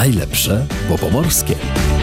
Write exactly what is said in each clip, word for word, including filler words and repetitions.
Najlepsze, bo pomorskie.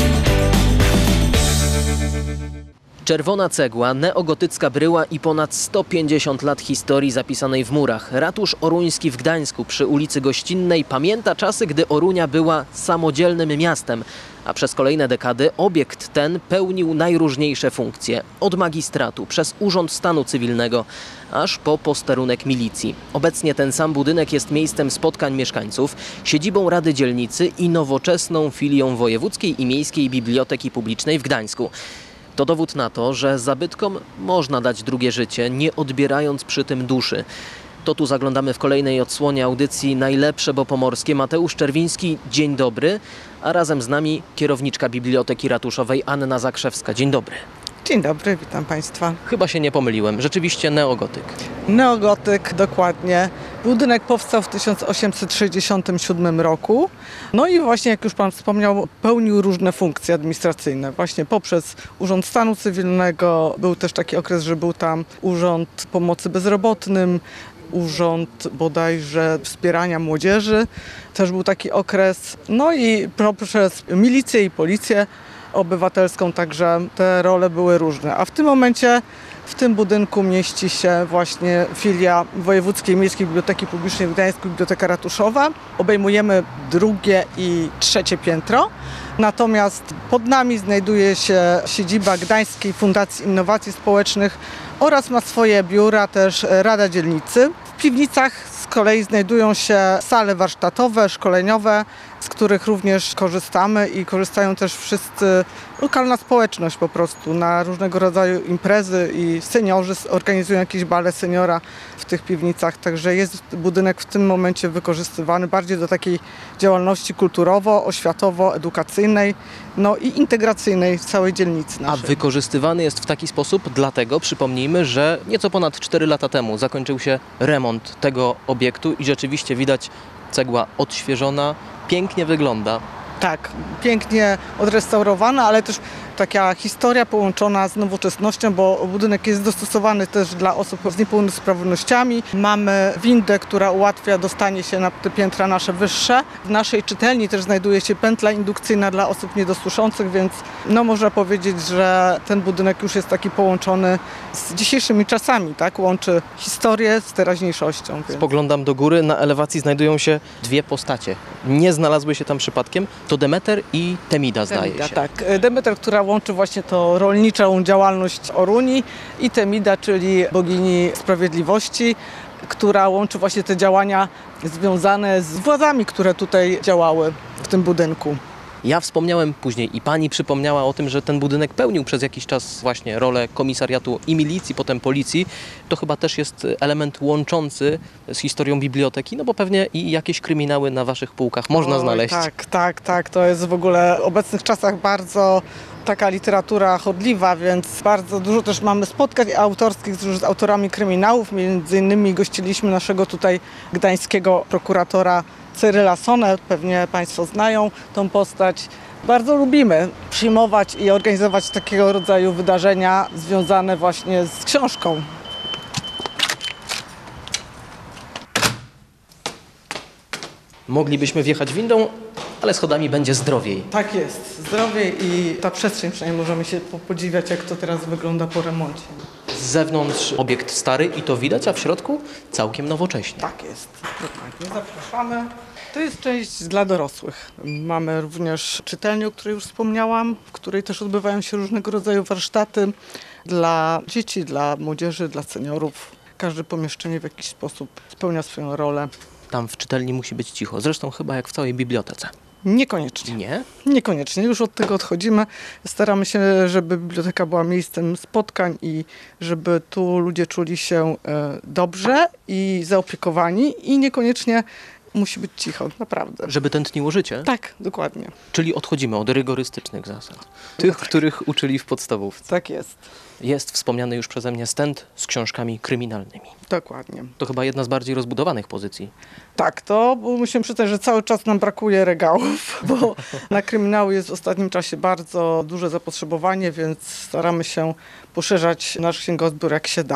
Czerwona cegła, neogotycka bryła i ponad sto pięćdziesiąt lat historii zapisanej w murach. Ratusz Oruński w Gdańsku przy ulicy Gościnnej pamięta czasy, gdy Orunia była samodzielnym miastem, a przez kolejne dekady obiekt ten pełnił najróżniejsze funkcje. Od magistratu, przez Urząd Stanu Cywilnego, aż po posterunek milicji. Obecnie ten sam budynek jest miejscem spotkań mieszkańców, siedzibą Rady Dzielnicy i nowoczesną filią Wojewódzkiej i Miejskiej Biblioteki Publicznej w Gdańsku. To dowód na to, że zabytkom można dać drugie życie, nie odbierając przy tym duszy. To tu zaglądamy w kolejnej odsłonie audycji Najlepsze, bo pomorskie. Mateusz Czerwiński, dzień dobry, a razem z nami kierowniczka Biblioteki Ratuszowej Anna Zakrzewska. Dzień dobry. Dzień dobry, witam Państwa. Chyba się nie pomyliłem, rzeczywiście neogotyk. Neogotyk, dokładnie. Budynek powstał w tysiąc osiemset sześćdziesiątym siódmym roku. No i właśnie, jak już Pan wspomniał, pełnił różne funkcje administracyjne. Właśnie poprzez Urząd Stanu Cywilnego, był też taki okres, że był tam Urząd Pomocy Bezrobotnym, Urząd bodajże Wspierania Młodzieży, też był taki okres. No i poprzez milicję i policję obywatelską, także te role były różne. A w tym momencie w tym budynku mieści się właśnie filia Wojewódzkiej Miejskiej Biblioteki Publicznej w Gdańsku, Biblioteka Ratuszowa. Obejmujemy drugie i trzecie piętro. Natomiast pod nami znajduje się siedziba Gdańskiej Fundacji Innowacji Społecznych oraz ma swoje biura też Rada Dzielnicy. W piwnicach z kolei znajdują się sale warsztatowe, szkoleniowe, z których również korzystamy i korzystają też wszyscy, lokalna społeczność po prostu, na różnego rodzaju imprezy i seniorzy organizują jakieś bale seniora w tych piwnicach, także jest budynek w tym momencie wykorzystywany bardziej do takiej działalności kulturowo-oświatowo-edukacyjnej, no i integracyjnej w całej dzielnicy naszej. A wykorzystywany jest w taki sposób dlatego, przypomnijmy, że nieco ponad cztery lata temu zakończył się remont tego obiektu i rzeczywiście widać cegła odświeżona, pięknie wygląda. Tak, pięknie odrestaurowana, ale też taka historia połączona z nowoczesnością, bo budynek jest dostosowany też dla osób z niepełnosprawnościami. Mamy windę, która ułatwia dostanie się na te piętra nasze wyższe. W naszej czytelni też znajduje się pętla indukcyjna dla osób niedosłyszących, więc no można powiedzieć, że ten budynek już jest taki połączony z dzisiejszymi czasami, tak? Łączy historię z teraźniejszością. Więc. Spoglądam do góry, na elewacji znajdują się dwie postacie. Nie znalazły się tam przypadkiem. To Demeter i Temida, zdaje Temida, się. Tak, Demeter, która łączy właśnie to rolniczą działalność Orunii, i Temida, czyli bogini sprawiedliwości, która łączy właśnie te działania związane z władzami, które tutaj działały w tym budynku. Ja wspomniałem później i pani przypomniała o tym, że ten budynek pełnił przez jakiś czas właśnie rolę komisariatu i milicji, potem policji. To chyba też jest element łączący z historią biblioteki, no bo pewnie i jakieś kryminały na waszych półkach można Oj, znaleźć. Tak, tak, tak. To jest w ogóle w obecnych czasach bardzo taka literatura chodliwa, więc bardzo dużo też mamy spotkań autorskich z autorami kryminałów. Między innymi gościliśmy naszego tutaj gdańskiego prokuratora Cyryla Sonę, pewnie Państwo znają tą postać. Bardzo lubimy przyjmować i organizować takiego rodzaju wydarzenia związane właśnie z książką. Moglibyśmy wjechać windą, ale schodami będzie zdrowiej. Tak jest, zdrowie i ta przestrzeń, przynajmniej możemy się podziwiać, jak to teraz wygląda po remoncie. Z zewnątrz obiekt stary i to widać, a w środku całkiem nowocześnie. Tak jest, dokładnie. Zapraszamy. To jest część dla dorosłych. Mamy również czytelnię, o której już wspomniałam, w której też odbywają się różnego rodzaju warsztaty dla dzieci, dla młodzieży, dla seniorów. Każde pomieszczenie w jakiś sposób spełnia swoją rolę. Tam w czytelni musi być cicho, zresztą chyba jak w całej bibliotece. Niekoniecznie. Nie? Niekoniecznie. Już od tego odchodzimy. Staramy się, żeby biblioteka była miejscem spotkań i żeby tu ludzie czuli się dobrze i zaopiekowani i niekoniecznie musi być cicho, naprawdę. Żeby tętniło życie? Tak, dokładnie. Czyli odchodzimy od rygorystycznych zasad. Tych, których uczyli w podstawówce. Tak jest. Jest wspomniany już przeze mnie stent z książkami kryminalnymi. Dokładnie. To chyba jedna z bardziej rozbudowanych pozycji. Tak, to bo musimy przyznać, że cały czas nam brakuje regałów, bo na kryminały jest w ostatnim czasie bardzo duże zapotrzebowanie, więc staramy się poszerzać nasz księgozbiór jak się da.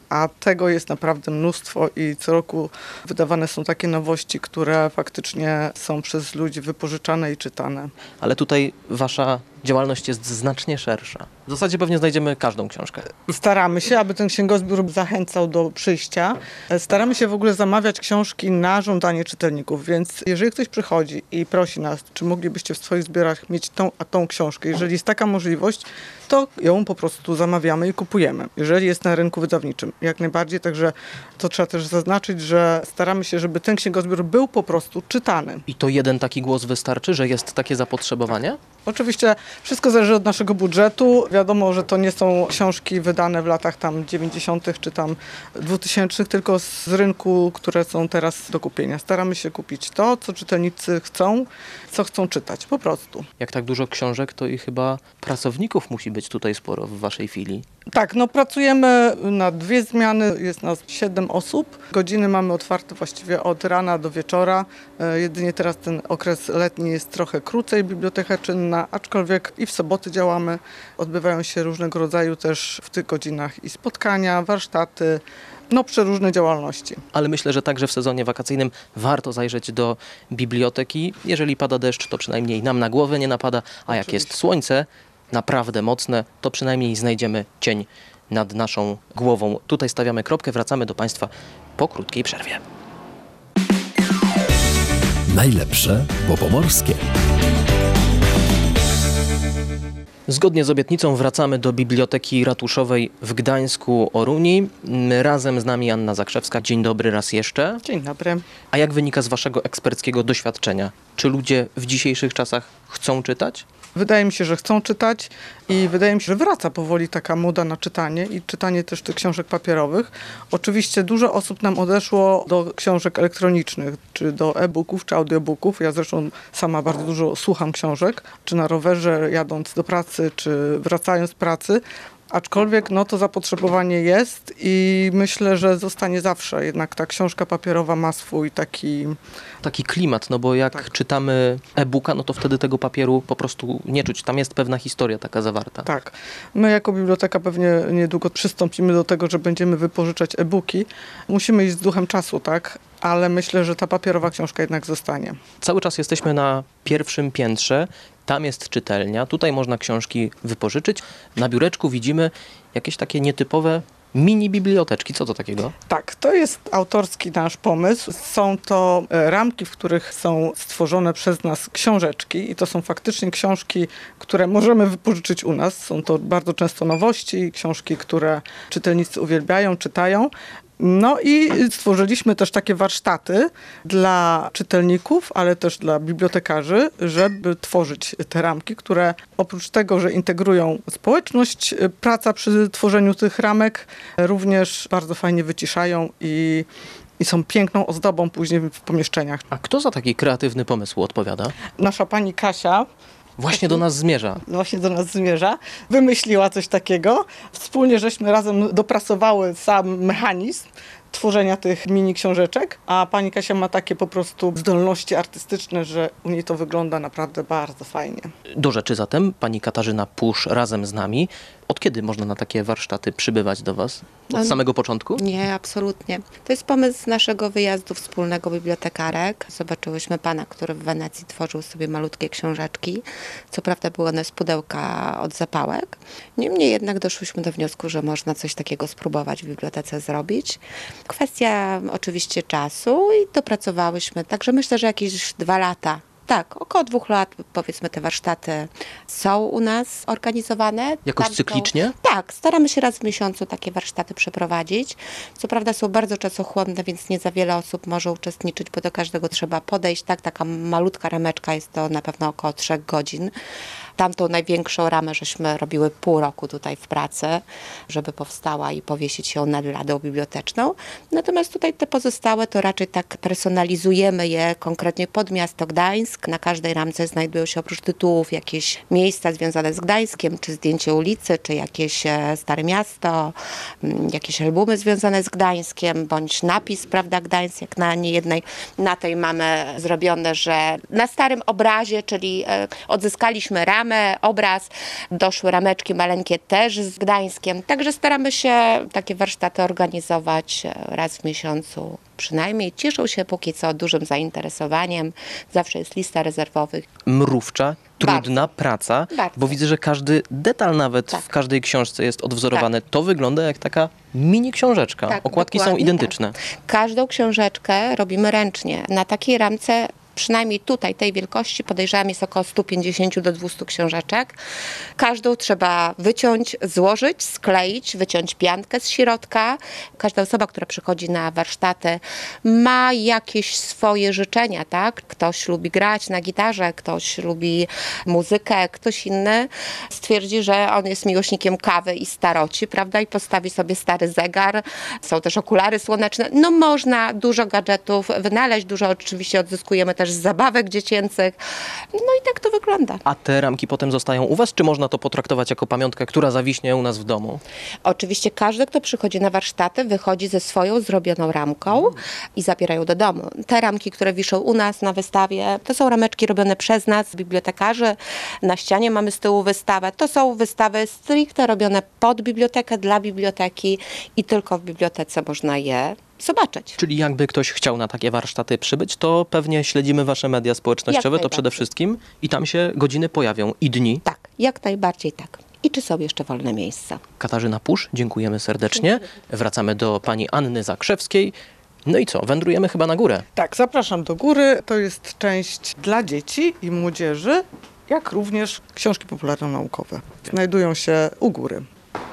a tego jest naprawdę mnóstwo i co roku wydawane są takie nowości, które faktycznie są przez ludzi wypożyczane i czytane. Ale tutaj wasza działalność jest znacznie szersza. W zasadzie pewnie znajdziemy każdą książkę. Staramy się, aby ten księgozbiór zachęcał do przyjścia. Staramy się w ogóle zamawiać książki na żądanie czytelników, więc jeżeli ktoś przychodzi i prosi nas, czy moglibyście w swoich zbiorach mieć tą a tą książkę, jeżeli jest taka możliwość, to ją po prostu zamawiamy i kupujemy. Jeżeli jest na rynku wydawniczym, jak najbardziej, także to trzeba też zaznaczyć, że staramy się, żeby ten księgozbiór był po prostu czytany. I to jeden taki głos wystarczy, że jest takie zapotrzebowanie? Oczywiście wszystko zależy od naszego budżetu. Wiadomo, że to nie są książki wydane w latach tam dziewięćdziesiątych czy tam dwutysięcznych, tylko z rynku, które są teraz do kupienia. Staramy się kupić to, co czytelnicy chcą, co chcą czytać, po prostu. Jak tak dużo książek, to i chyba pracowników musi być tutaj sporo w waszej filii. Tak, no pracujemy na dwie zmiany, jest nas siedem osób. Godziny mamy otwarte właściwie od rana do wieczora. E, jedynie teraz ten okres letni jest trochę krócej, biblioteka czynna, aczkolwiek i w soboty działamy. Odbywają się różnego rodzaju też w tych godzinach i spotkania, warsztaty, no przeróżne działalności. Ale myślę, że także w sezonie wakacyjnym warto zajrzeć do biblioteki. Jeżeli pada deszcz, to przynajmniej nam na głowę nie napada, a jak jest słońce naprawdę mocne, to przynajmniej znajdziemy cień nad naszą głową. Tutaj stawiamy kropkę, wracamy do Państwa po krótkiej przerwie. Najlepsze po pomorskie. Zgodnie z obietnicą wracamy do Biblioteki Ratuszowej w Gdańsku-Oruni. Razem z nami Anna Zakrzewska. Dzień dobry raz jeszcze. Dzień dobry. A jak wynika z waszego eksperckiego doświadczenia? Czy ludzie w dzisiejszych czasach chcą czytać? Wydaje mi się, że chcą czytać i wydaje mi się, że wraca powoli taka moda na czytanie i czytanie też tych książek papierowych. Oczywiście dużo osób nam odeszło do książek elektronicznych, czy do e-booków, czy audiobooków. Ja zresztą sama bardzo dużo słucham książek, czy na rowerze jadąc do pracy, czy wracając z pracy. Aczkolwiek no, to zapotrzebowanie jest i myślę, że zostanie zawsze. Jednak ta książka papierowa ma swój taki... Taki klimat, no bo jak Tak. czytamy e-booka, no to wtedy tego papieru po prostu nie czuć. Tam jest pewna historia taka zawarta. Tak. My jako biblioteka pewnie niedługo przystąpimy do tego, że będziemy wypożyczać e-booki. Musimy iść z duchem czasu, tak? Ale myślę, że ta papierowa książka jednak zostanie. Cały czas jesteśmy na pierwszym piętrze. Tam jest czytelnia. Tutaj można książki wypożyczyć. Na biureczku widzimy jakieś takie nietypowe mini biblioteczki. Co to takiego? Tak, to jest autorski nasz pomysł. Są to e, ramki, w których są stworzone przez nas książeczki i to są faktycznie książki, które możemy wypożyczyć u nas. Są to bardzo często nowości, książki, które czytelnicy uwielbiają, czytają. No i stworzyliśmy też takie warsztaty dla czytelników, ale też dla bibliotekarzy, żeby tworzyć te ramki, które oprócz tego, że integrują społeczność, praca przy tworzeniu tych ramek również bardzo fajnie wyciszają i, i są piękną ozdobą później w pomieszczeniach. A kto za taki kreatywny pomysł odpowiada? Nasza pani Kasia Właśnie do nas zmierza. właśnie do nas zmierza, wymyśliła coś takiego. Wspólnie żeśmy razem dopracowały sam mechanizm tworzenia tych mini książeczek, a pani Kasia ma takie po prostu zdolności artystyczne, że u niej to wygląda naprawdę bardzo fajnie. Do rzeczy zatem, pani Katarzyna Pusz razem z nami. Od kiedy można na takie warsztaty przybywać do was? Od No, samego początku? Nie, absolutnie. To jest pomysł z naszego wyjazdu wspólnego bibliotekarek. Zobaczyłyśmy pana, który w Wenecji tworzył sobie malutkie książeczki. Co prawda były one z pudełka od zapałek. Niemniej jednak doszłyśmy do wniosku, że można coś takiego spróbować w bibliotece zrobić. Kwestia oczywiście czasu i dopracowałyśmy. Także myślę, że jakieś dwa lata. Tak, około dwóch lat powiedzmy te warsztaty są u nas organizowane. Jakoś Tam są- cyklicznie? Tak, staramy się raz w miesiącu takie warsztaty przeprowadzić. Co prawda są bardzo czasochłonne, więc nie za wiele osób może uczestniczyć, bo do każdego trzeba podejść. Tak, taka malutka rameczka jest to na pewno około trzech godzin. Tamtą największą ramę żeśmy robiły pół roku tutaj w pracy, żeby powstała i powiesić ją nad ladą biblioteczną. Natomiast tutaj te pozostałe to raczej tak personalizujemy je konkretnie pod miasto Gdańsk. Na każdej ramce znajdują się oprócz tytułów jakieś miejsca związane z Gdańskiem, czy zdjęcie ulicy, czy jakieś e, Stare Miasto, m, jakieś albumy związane z Gdańskiem, bądź napis, prawda, Gdańsk, jak na niejednej. Na tej mamy zrobione, że na starym obrazie, czyli e, odzyskaliśmy ramę, ramę, obraz. Doszły rameczki maleńkie też z Gdańskiem. Także staramy się takie warsztaty organizować raz w miesiącu przynajmniej. Cieszą się póki co dużym zainteresowaniem. Zawsze jest lista rezerwowych. Mrówcza, trudna Bardzo. praca, Bardzo. bo widzę, że każdy detal nawet Tak. w każdej książce jest odwzorowany. To wygląda jak taka mini książeczka. Tak, Okładki są dokładnie identyczne. tak. Każdą książeczkę robimy ręcznie. Na takiej ramce, przynajmniej tutaj, tej wielkości, podejrzewam, jest około sto pięćdziesiąt do dwustu książeczek. Każdą trzeba wyciąć, złożyć, skleić, wyciąć piankę z środka. Każda osoba, która przychodzi na warsztaty, ma jakieś swoje życzenia, tak? Ktoś lubi grać na gitarze, ktoś lubi muzykę, ktoś inny stwierdzi, że on jest miłośnikiem kawy i staroci, prawda? I postawi sobie stary zegar. Są też okulary słoneczne. No można dużo gadżetów wynaleźć, dużo oczywiście odzyskujemy też z zabawek dziecięcych. No i tak to wygląda. A te ramki potem zostają u was, czy można to potraktować jako pamiątkę, która zawiśnie u nas w domu? Oczywiście każdy, kto przychodzi na warsztaty, wychodzi ze swoją zrobioną ramką i zabiera ją do domu. Te ramki, które wiszą u nas na wystawie, to są rameczki robione przez nas, bibliotekarzy. Na ścianie mamy z tyłu wystawę. To są wystawy stricte robione pod bibliotekę, dla biblioteki i tylko w bibliotece można je zobaczyć. Czyli jakby ktoś chciał na takie warsztaty przybyć, to pewnie śledzimy wasze media społecznościowe, Jak to przede najbardziej. wszystkim i tam się godziny pojawią i dni. Tak, jak najbardziej tak. I czy są jeszcze wolne miejsca? Katarzyna Pusz, dziękujemy serdecznie. Wracamy do pani Anny Zakrzewskiej. No i co, wędrujemy chyba na górę. Tak, zapraszam do góry. To jest część dla dzieci i młodzieży, jak również książki popularno-naukowe. Znajdują się u góry.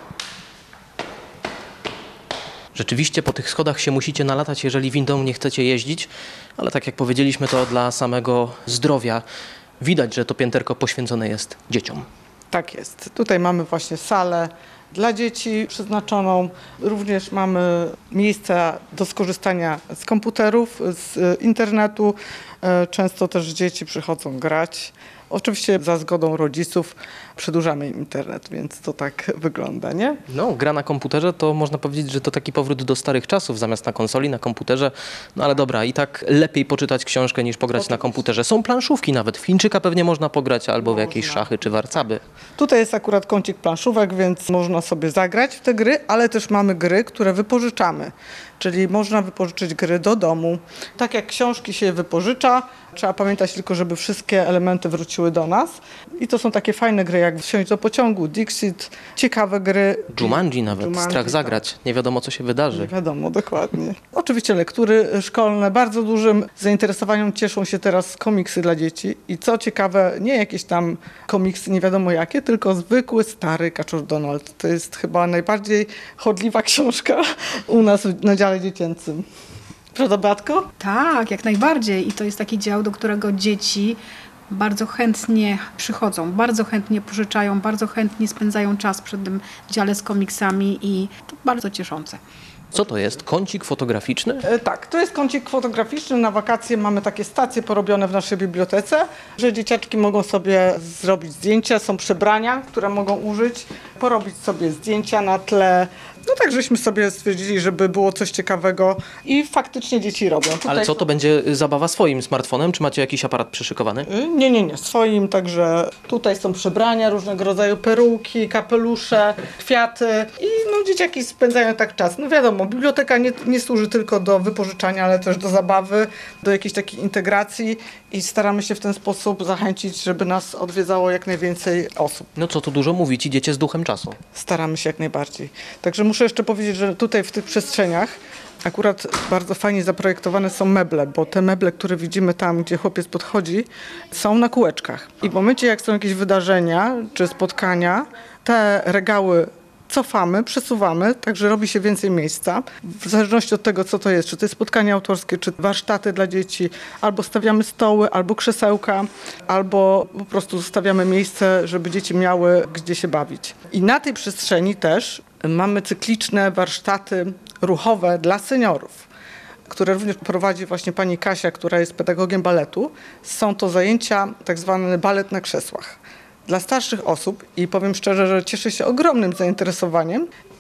Rzeczywiście po tych schodach się musicie nalatać, jeżeli windą nie chcecie jeździć, ale tak jak powiedzieliśmy, to dla samego zdrowia. Widać, że to pięterko poświęcone jest dzieciom. Tak jest. Tutaj mamy właśnie salę dla dzieci przeznaczoną. Również mamy miejsca do skorzystania z komputerów, z internetu. E, Często też dzieci przychodzą grać. Oczywiście za zgodą rodziców przedłużamy im internet, więc to tak wygląda, nie? No, gra na komputerze to można powiedzieć, że to taki powrót do starych czasów, zamiast na konsoli, na komputerze. No ale dobra, i tak lepiej poczytać książkę niż pograć na komputerze. Są planszówki nawet, w Chińczyka pewnie można pograć albo w jakieś szachy czy warcaby. Tutaj jest akurat kącik planszówek, więc można sobie zagrać w te gry, ale też mamy gry, które wypożyczamy. Czyli można wypożyczyć gry do domu. Tak jak książki się wypożycza, trzeba pamiętać tylko, żeby wszystkie elementy wróciły do nas. I to są takie fajne gry, jak wsiąść do pociągu, Dixit, ciekawe gry. Jumanji nawet, Jumanji, strach tak. zagrać, nie wiadomo co się Nie wydarzy. wiadomo, dokładnie. Oczywiście lektury szkolne, bardzo dużym zainteresowaniem cieszą się teraz komiksy dla dzieci. I co ciekawe, nie jakieś tam komiksy nie wiadomo jakie, tylko zwykły, stary Kaczor Donald. To jest chyba najbardziej chodliwa książka u nas na dziale dziecięcym. Prawda, Beatko? Tak, jak najbardziej. I to jest taki dział, do którego dzieci bardzo chętnie przychodzą, bardzo chętnie pożyczają, bardzo chętnie spędzają czas przy tym dziale z komiksami i to bardzo cieszące. Co to jest? Kącik fotograficzny? E, Tak, to jest kącik fotograficzny. Na wakacje mamy takie stacje porobione w naszej bibliotece, że dzieciaczki mogą sobie zrobić zdjęcia, są przebrania, które mogą użyć, porobić sobie zdjęcia na tle. No tak, żeśmy sobie stwierdzili, żeby było coś ciekawego i faktycznie dzieci robią. Tutaj Ale co, są- to będzie zabawa swoim smartfonem, czy macie jakiś aparat przyszykowany? Y, Nie, nie, nie, swoim, także tutaj są przebrania, różnego rodzaju peruki, kapelusze, kwiaty i no dzieciaki spędzają tak czas. No wiadomo, biblioteka nie, nie służy tylko do wypożyczania, ale też do zabawy, do jakiejś takiej integracji i staramy się w ten sposób zachęcić, żeby nas odwiedzało jak najwięcej osób. No co tu dużo mówić, idziecie z duchem czasu. Staramy się jak najbardziej. Także muszę jeszcze powiedzieć, że tutaj w tych przestrzeniach akurat bardzo fajnie zaprojektowane są meble, bo te meble, które widzimy tam, gdzie chłopiec podchodzi, są na kółeczkach. I w momencie, jak są jakieś wydarzenia czy spotkania, te regały cofamy, przesuwamy, także robi się więcej miejsca. W zależności od tego, co to jest, czy to jest spotkanie autorskie, czy warsztaty dla dzieci, albo stawiamy stoły, albo krzesełka, albo po prostu zostawiamy miejsce, żeby dzieci miały gdzie się bawić. I na tej przestrzeni też mamy cykliczne warsztaty ruchowe dla seniorów, które również prowadzi właśnie pani Kasia, która jest pedagogiem baletu. Są to zajęcia tak zwany balet na krzesłach. Dla starszych osób i powiem szczerze, że cieszy się ogromnym zainteresowaniem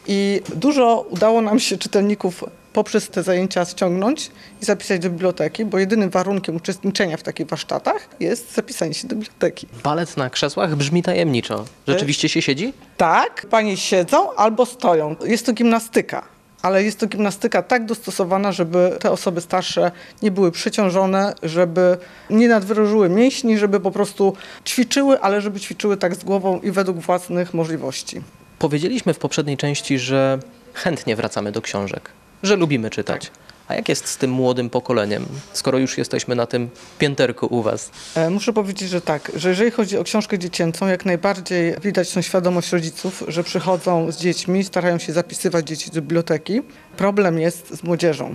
I dużo udało nam się czytelników poprzez te zajęcia ściągnąć i zapisać do biblioteki, bo jedynym warunkiem uczestniczenia w takich warsztatach jest zapisanie się do biblioteki. Balet na krzesłach brzmi tajemniczo. Rzeczywiście się siedzi? Tak, panie siedzą albo stoją. Jest to gimnastyka, ale jest to gimnastyka tak dostosowana, żeby te osoby starsze nie były przeciążone, żeby nie nadwyrężyły mięśni, żeby po prostu ćwiczyły, ale żeby ćwiczyły tak z głową i według własnych możliwości. Powiedzieliśmy w poprzedniej części, że chętnie wracamy do książek, że lubimy czytać. A jak jest z tym młodym pokoleniem, skoro już jesteśmy na tym pięterku u was? E, Muszę powiedzieć, że tak, że jeżeli chodzi o książkę dziecięcą, jak najbardziej widać tą świadomość rodziców, że przychodzą z dziećmi, starają się zapisywać dzieci do biblioteki. Problem jest z młodzieżą.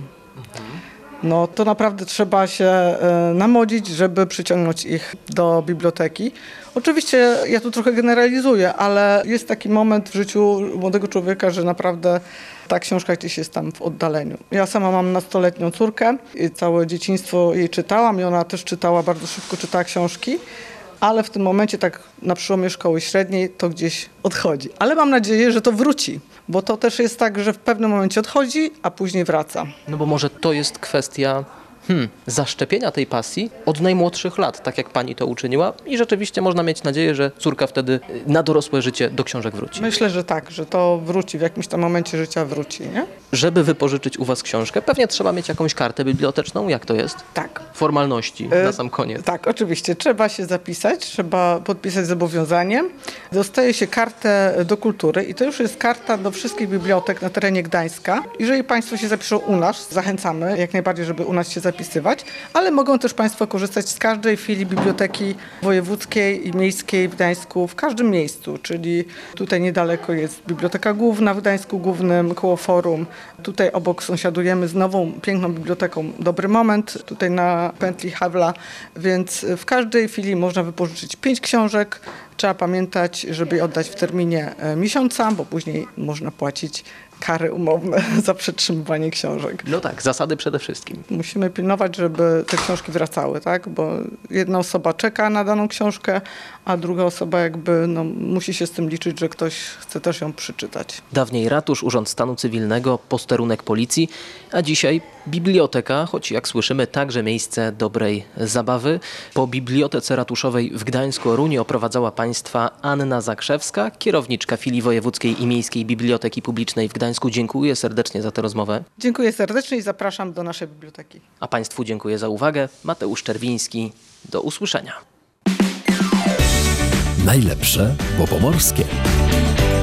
No to naprawdę trzeba się e, namodzić, żeby przyciągnąć ich do biblioteki. Oczywiście ja tu trochę generalizuję, ale jest taki moment w życiu młodego człowieka, że naprawdę ta książka gdzieś jest tam w oddaleniu. Ja sama mam nastoletnią córkę i całe dzieciństwo jej czytałam i ona też czytała, bardzo szybko czytała książki, ale w tym momencie tak na przełomie szkoły średniej to gdzieś odchodzi. Ale mam nadzieję, że to wróci, bo to też jest tak, że w pewnym momencie odchodzi, a później wraca. No bo może to jest kwestia hmm, zaszczepienia tej pasji od najmłodszych lat, tak jak pani to uczyniła i rzeczywiście można mieć nadzieję, że córka wtedy na dorosłe życie do książek wróci. Myślę, że tak, że to wróci, w jakimś tam momencie życia wróci, nie? Żeby wypożyczyć u was książkę, pewnie trzeba mieć jakąś kartę biblioteczną. Jak to jest? Tak. Formalności E, na sam koniec. Tak, oczywiście. Trzeba się zapisać, trzeba podpisać zobowiązanie. Dostaje się kartę do kultury i to już jest karta do wszystkich bibliotek na terenie Gdańska. Jeżeli Państwo się zapiszą u nas, zachęcamy jak najbardziej, żeby u nas się zapisywać, ale mogą też Państwo korzystać z każdej filii biblioteki wojewódzkiej i miejskiej w Gdańsku, w każdym miejscu, czyli tutaj niedaleko jest Biblioteka Główna w Gdańsku Głównym, koło Forum. Tutaj obok sąsiadujemy z nową, piękną biblioteką Dobry Moment, tutaj na pętli Hawla, więc w każdej chwili można wypożyczyć pięć książek. Trzeba pamiętać, żeby je oddać w terminie e, miesiąca, bo później można płacić kary umowne za przetrzymywanie książek. No tak, zasady przede wszystkim. Musimy pilnować, żeby te książki wracały, tak? Bo jedna osoba czeka na daną książkę, a druga osoba jakby no, musi się z tym liczyć, że ktoś chce też ją przeczytać. Dawniej ratusz, Urząd Stanu Cywilnego, posterunek policji, a dzisiaj biblioteka, choć jak słyszymy także miejsce dobrej zabawy. Po Bibliotece Ratuszowej w Gdańsku-Oruni oprowadzała Państwa Anna Zakrzewska, kierowniczka filii wojewódzkiej i miejskiej Biblioteki Publicznej w Gdańsku. Dziękuję serdecznie za tę rozmowę. Dziękuję serdecznie i zapraszam do naszej biblioteki. A Państwu dziękuję za uwagę. Mateusz Czerwiński. Do usłyszenia. Najlepsze, bo pomorskie.